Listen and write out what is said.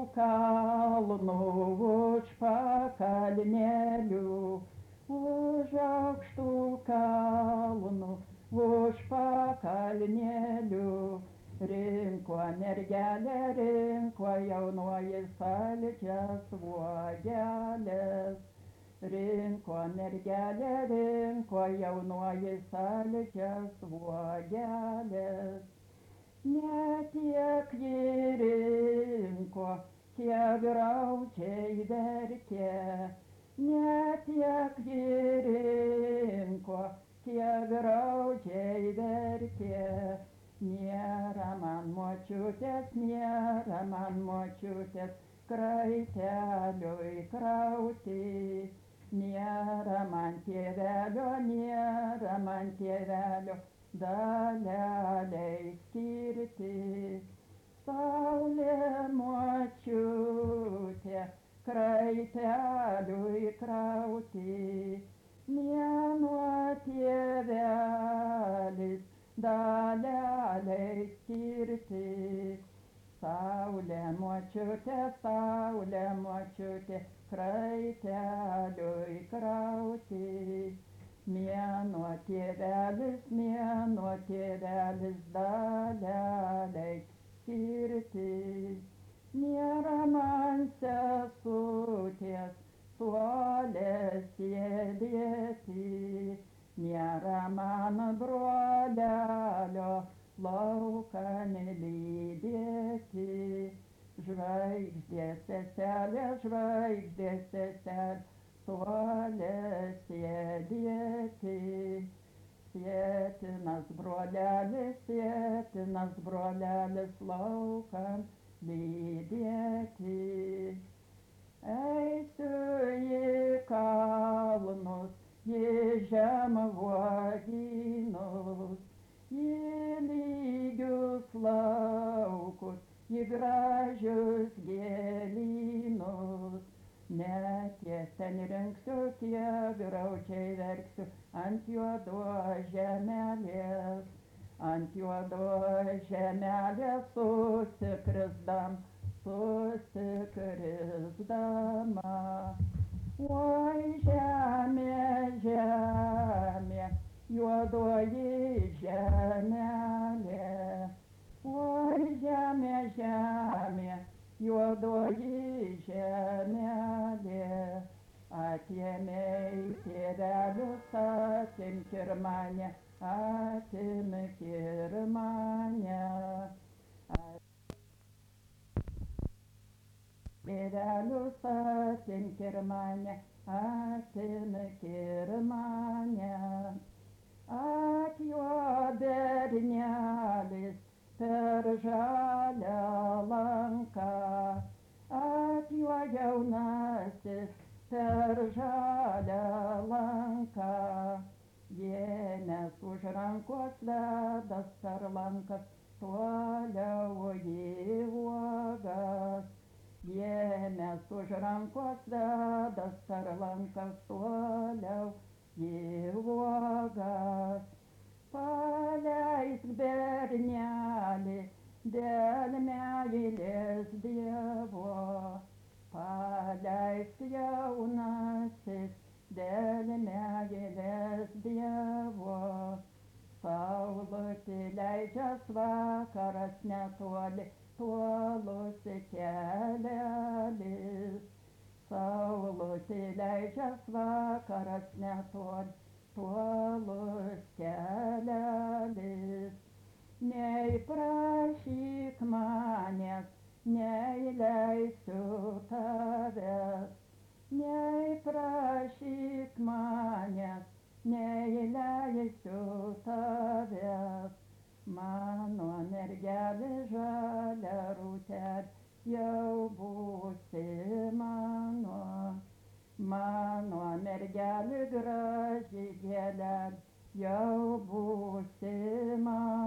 kalnų, už pakalnėlių, už aukštų kalnų, už pakalnėlių. Rinko mergelė, rinko jaunoji saldžias uogeles. Rinko mergelė, rinko jaunoji saldžias uogeles. Ne tiek ji rinko, kiek graudžiai verkė. Ne tiek ji rinko, kiek graudžiai verkė. Nėra man močiutės, nėra man močiutės, kraiteliui krauti. Nėra man tėvelio, nėra man tėvelio, daleliai skirti. Saulė močiutė, kraiteliui krauti. Mėnuo tėvelis, daleliai skirti. Saulė močiutė, kraiteliui krauti. Mėnuo tėvelis, daleliai skirti. Nėra man sesutės, suole sėdėti. Nėra man brolelio, laukan lydėti. Žvaigždės seselė, suole sėdėti. Sėtinas brolelis, laukan lydėti. Eisiu į kalnus, į žemuogynus, į lygius laukus, į gražius gėlynus. Net jas ten rinksiu, kiek graudžiai verksiu, ant juodos žemelės. Ant juodos žemelės susikrisdama. Oi žemė, žemė, juodoji žemelė. Oi žemė, žemė, juodoji žemelė. Atėmei tėvelius, atimk ir mane, atimk ir mane. Tėvelius, atimk ir mane, atimk ir mane. Atjuo bernelis per žalią lanką, atjuo jaunasis per žalią lanką. Ėmęs už rankos vedas per lankas, toliau į uogas. Ėmęs už rankos vedas per lankas, toliau į uogas. Paleisk bernelį dėl meilės Dievo. Paleisk jaunasis dėl meilės Dievo. Saulutė leidžias vakaras netoli, tolus kelelis. Saulutė leidžias vakaras netoli, tolus kelelis. Nei prašyk manęs, nei leisiu tavęs. Nei prašyk manęs, nei leisiu tavęs. Mano mergelė žalia rūtelė, jau būsi mano. Mano mergelė graži gėlelė, jau būsi mano.